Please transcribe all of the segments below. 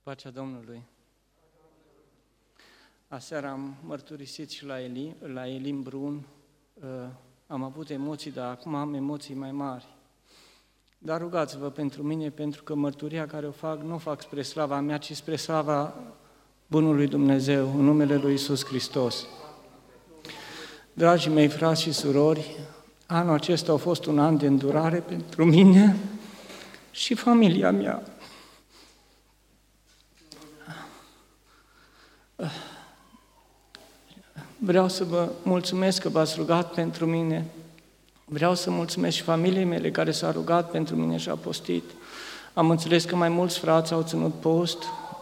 Pacea Domnului. Aseară am mărturisit și la Elim Brun, am avut emoții, dar acum am emoții mai mari. Dar rugați-vă pentru mine, pentru că mărturia care o fac, nu o fac spre slava mea, ci spre slava Bunului Dumnezeu, în numele Lui Iisus Hristos. Dragii mei frați și surori, anul acesta a fost un an de îndurare pentru mine și familia mea. Vreau să vă mulțumesc că v-ați rugat pentru mine. Vreau să mulțumesc și familiei mele care s-a rugat pentru mine și a postit. Am înțeles că mai mulți frați au ținut post.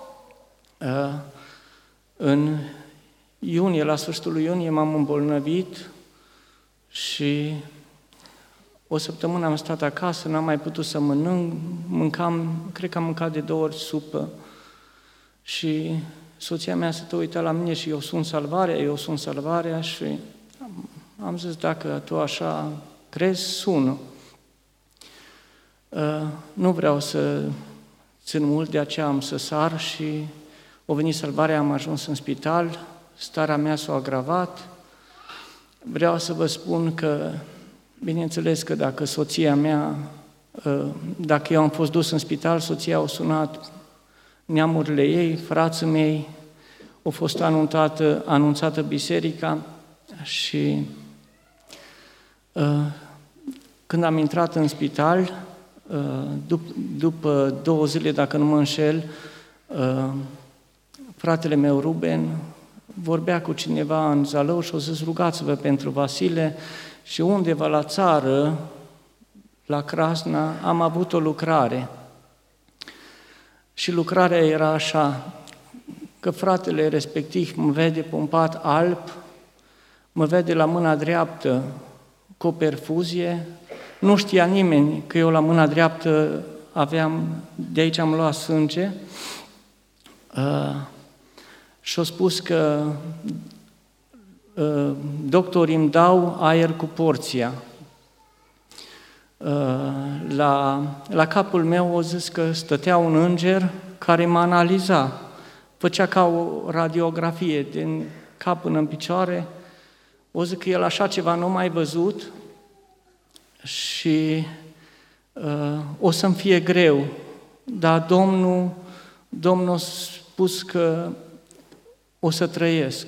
În iunie, la sfârșitul lui iunie, m-am îmbolnăvit și o săptămână am stat acasă, n-am mai putut să cred că am mâncat de 2 ori supă și soția mea se uita la mine și eu sunt salvarea și am zis, dacă tu așa crezi, sună. Nu vreau să țin mult, de aceea am să sar și o venit salvarea, am ajuns în spital, starea mea s-a agravat. Vreau să vă spun că, bineînțeles că dacă soția mea, dacă eu am fost dus în spital, soția a sunat neamurile ei, frații mei, a fost anunțată biserica și când am intrat în spital, după 2 zile, dacă nu mă înșel, fratele meu Ruben vorbea cu cineva în Zalău și o zis, rugați-vă pentru Vasile și undeva la țară, la Crasna, am avut o lucrare. Și lucrarea era așa, că fratele respectiv mă vede pompat alb, mă vede la mâna dreaptă cu o perfuzie, nu știa nimeni că eu la mâna dreaptă de aici am luat sânge și a spus că doctorii îmi dau aer cu porția. La capul meu o zis că stătea un înger care mă analiza, făcea ca o radiografie din cap până în picioare, o zic că el așa ceva nu mai văzut și o să-mi fie greu, dar Domnul a spus că o să trăiesc.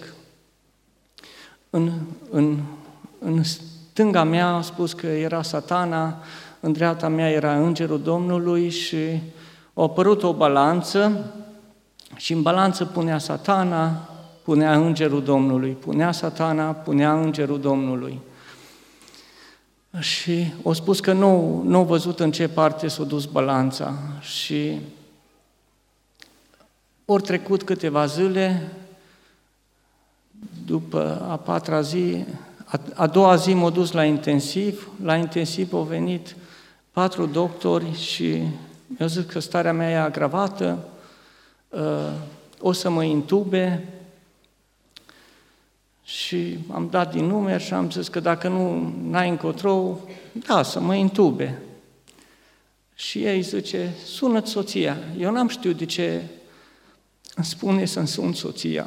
În stânga mea a spus că era Satana, în dreapta mea era Îngerul Domnului și a apărut o balanță și în balanță punea Satana, punea Îngerul Domnului, punea Satana, punea Îngerul Domnului. Și a spus că nu a văzut în ce parte s-a dus balanța și ori trecut câteva zile, după a 4-a zi, a 2-a zi m-a dus la intensiv au venit 4 doctori și mi-au zis că starea mea e agravată, o să mă intube și am dat din numeri și am zis că dacă n-ai încotro, da, să mă intube. Și ei zice, sună-ți soția. Eu n-am știut de ce îmi spune să-mi sun soția.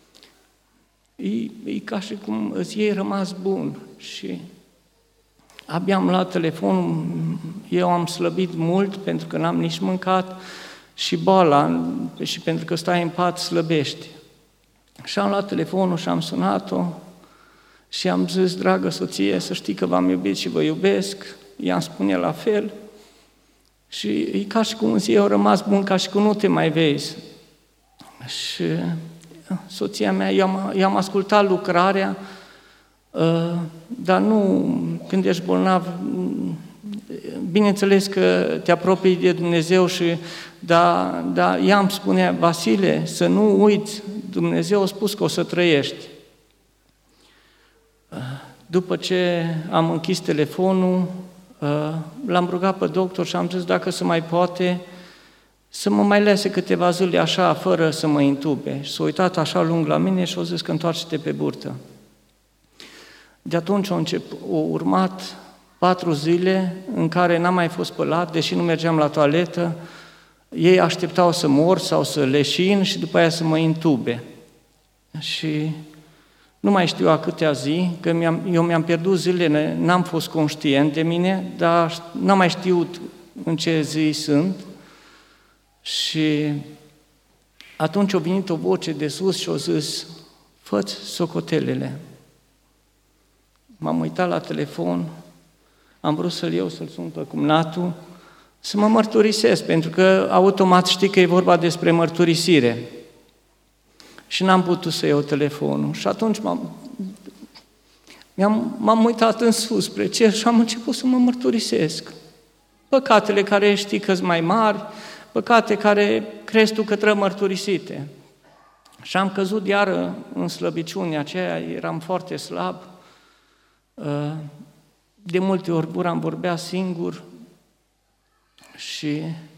E ca și cum îți iei rămas bun și abia am luat telefonul, eu am slăbit mult pentru că n-am nici mâncat și boala, și pentru că stai în pat slăbești. Și am luat telefonul și am sunat-o și am zis, dragă soție, să știi că v-am iubit și vă iubesc, i-am spune la fel și e ca și cum eu rămas bun, ca și cum nu te mai vezi. Și soția mea, eu am ascultat lucrarea, dar nu, când ești bolnav, bineînțeles că te apropii de Dumnezeu dar ea îmi spunea, Vasile, să nu uiți, Dumnezeu a spus că o să trăiești. După ce am închis telefonul, l-am rugat pe doctor și am zis dacă se mai poate să mă mai lase câteva zile așa, fără să mă intube. Și s-a uitat așa lung la mine și a zis că întoarce-te pe burtă. De atunci au urmat 4 zile în care n-am mai fost spălat, deși nu mergeam la toaletă, Ei așteptau să mor sau să leșin și după aia să mă intube. Și nu mai știu a câtea zi, că eu mi-am pierdut zilele, n-am fost conștient de mine, dar n-am mai știut în ce zi sunt. Și atunci a venit o voce de sus și a zis, fă-ți socotelele. M-am uitat la telefon, am vrut să-l iau, să-l sun pe cumnatul, să mă mărturisesc, pentru că automat știi că e vorba despre mărturisire. Și n-am putut să iau telefonul. Și atunci m-am uitat în sus spre cer și am început să mă mărturisesc. Păcatele care știi că-s mai mari, păcate care crezi tu că trebuie mărturisite. Și am căzut iară în slăbiciunea aceea, eram foarte slab. De multe ori Guram vorbea singur și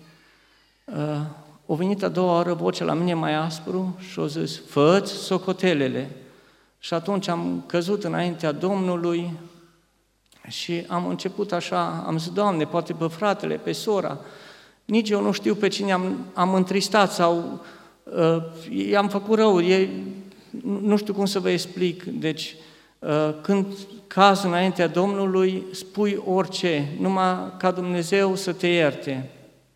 a venit a doua oară vocea la mine mai aspru și a zis, fă-ți socotelele. Și atunci am căzut înaintea Domnului și am început așa, am zis, Doamne, poate pe fratele, pe sora, nici eu nu știu pe cine am întristat sau i-am făcut rău, nu știu cum să vă explic. Deci, când cazi înaintea Domnului, spui orice, numai ca Dumnezeu să te ierte.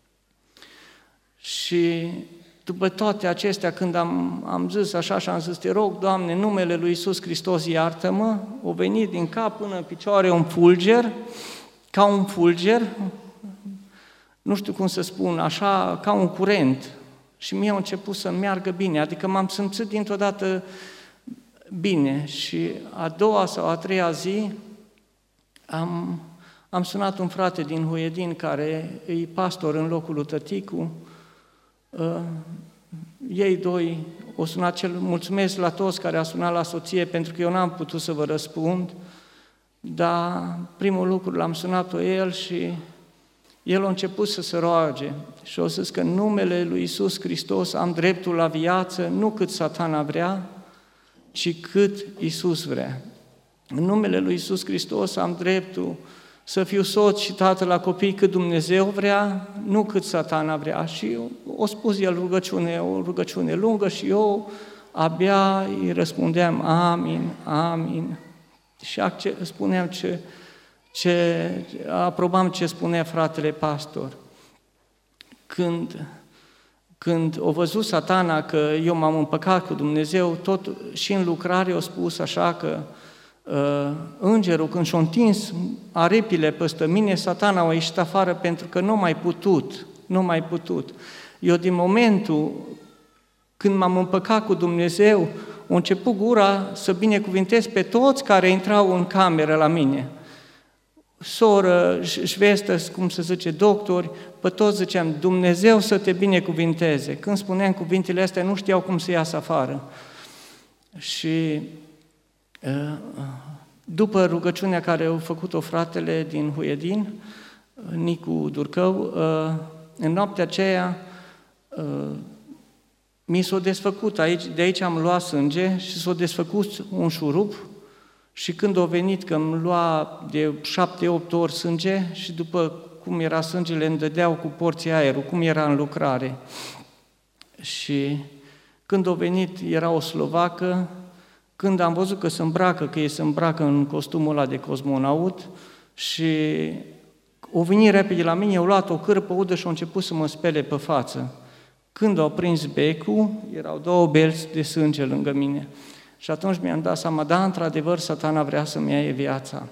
Și după toate acestea, când am zis așa și am zis, te rog, Doamne, în numele lui Iisus Hristos, iartă-mă, o venit din cap până în picioare un fulger, ca un fulger, nu știu cum să spun, așa, ca un curent. Și mie a început să meargă bine, adică m-am simțit dintr-o dată bine. Și a doua sau a treia zi am sunat un frate din Huiedin, care e pastor în locul lui tăticu. Ei doi o sunat mulțumesc la toți care a sunat la soție, pentru că eu n-am putut să vă răspund, dar primul lucru l-am sunat pe el și el a început să se roage și a zis că în numele lui Iisus Hristos am dreptul la viață, nu cât Satana vrea, ci cât Iisus vrea. În numele lui Iisus Hristos am dreptul să fiu soț și tată la copii cât Dumnezeu vrea, nu cât Satana vrea. Și o spus el o rugăciune lungă și eu abia îi răspundeam amin, amin. Și spuneam aprobam ce spunea fratele pastor. Când o văzut Satana că eu m-am împăcat cu Dumnezeu, tot și în lucrare o spus așa că îngerul, când și-a întins aripile peste mine, Satana a ieșit afară pentru că nu mai putut. Eu din momentul când m-am împăcat cu Dumnezeu, a început gura să binecuvintez pe toți care intrau în cameră la mine. Soră, șvestă, cum se zice, doctori, pe toți ziceam, Dumnezeu să te binecuvinteze. Când spuneam cuvintele astea, nu știau cum să iasă afară. Și după rugăciunea care a făcut-o fratele din Huiedin, Nicu Durcău, în noaptea aceea mi s-a desfăcut de aici am luat sânge și s-a desfăcut un șurup și când a venit că îmi lua de 7-8 ori sânge și după cum era sângele îmi dădeau cu porții aerul, cum era în lucrare. Și când a venit era o slovacă, când am văzut că ei se îmbracă în costumul ăla de cosmonaut și o venit repede la mine, au luat o cârpă udă și au început să mă spele pe față. Când au prins becul, erau 2 belți de sânge lângă mine. Și atunci mi-am dat seama, da, într-adevăr, Satana vrea să-mi ia viața.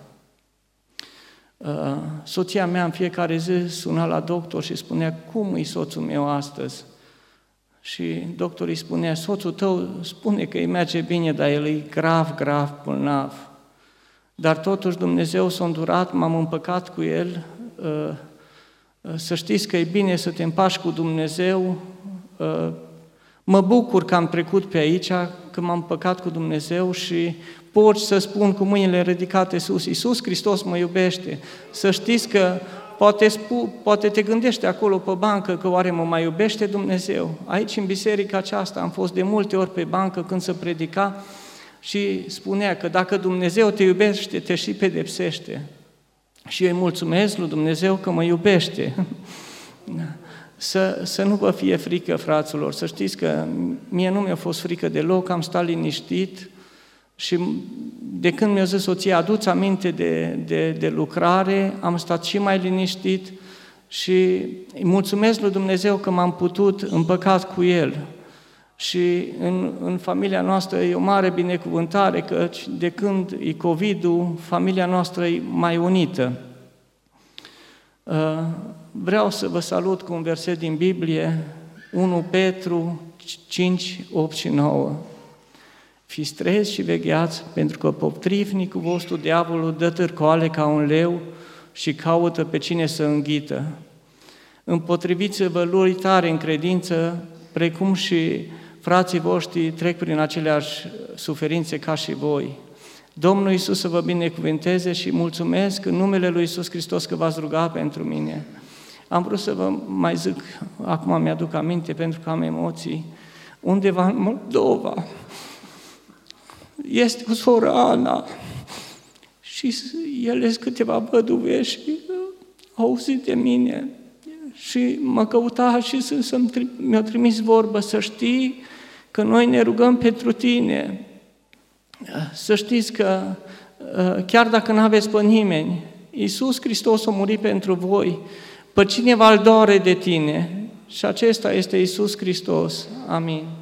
Soția mea în fiecare zi suna la doctor și spunea, cum e soțul meu astăzi? Și doctorii spunea, soțul tău spune că îi merge bine, dar el e grav, grav bolnav. Dar totuși Dumnezeu s-a îndurat, m-am împăcat cu el, să știți că e bine să te împași cu Dumnezeu. Mă bucur că am trecut pe aici, că m-am împăcat cu Dumnezeu și pot să spun cu mâinile ridicate sus, Iisus Hristos mă iubește. Să știți că poate te gândești acolo pe bancă că oare mă mai iubește Dumnezeu. Aici, în biserica aceasta, am fost de multe ori pe bancă când se predica și spunea că dacă Dumnezeu te iubește, te și pedepsește. Și eu îi mulțumesc lui Dumnezeu că mă iubește. Să nu vă fie frică, fraților, să știți că mie nu mi-a fost frică deloc, am stat liniștit și de când mi-a zis soția, adu-ți aminte de lucrare, am stat și mai liniștit și îi mulțumesc lui Dumnezeu că m-am putut împăcat cu El. Și în familia noastră e o mare binecuvântare, că de când e COVID-ul, familia noastră e mai unită. Vreau să vă salut cu un verset din Biblie, 1 Petru 5, 8 și 9. Fiți trezi și vegheați, pentru că potrivnicul vostru, diavolul, dă târcoale ca un leu și caută pe cine să înghită. Împotriviți-vă lui tare în credință, precum și frații voștri trec prin aceleași suferințe ca și voi. Domnul Iisus să vă binecuvânteze și mulțumesc în numele lui Iisus Hristos că v-ați rugat pentru mine. Am vrut să vă mai zic, acum mi-aduc aminte pentru că am emoții, undeva în Moldova este o soră Ana și ele sunt câteva văduve și au auzit de mine și mă căuta și mi-a trimis vorbă să știi că noi ne rugăm pentru tine. Să știți că chiar dacă nu aveți pe nimeni, Iisus Hristos a murit pentru voi, pe cineva îl doare de tine și acesta este Iisus Hristos. Amin.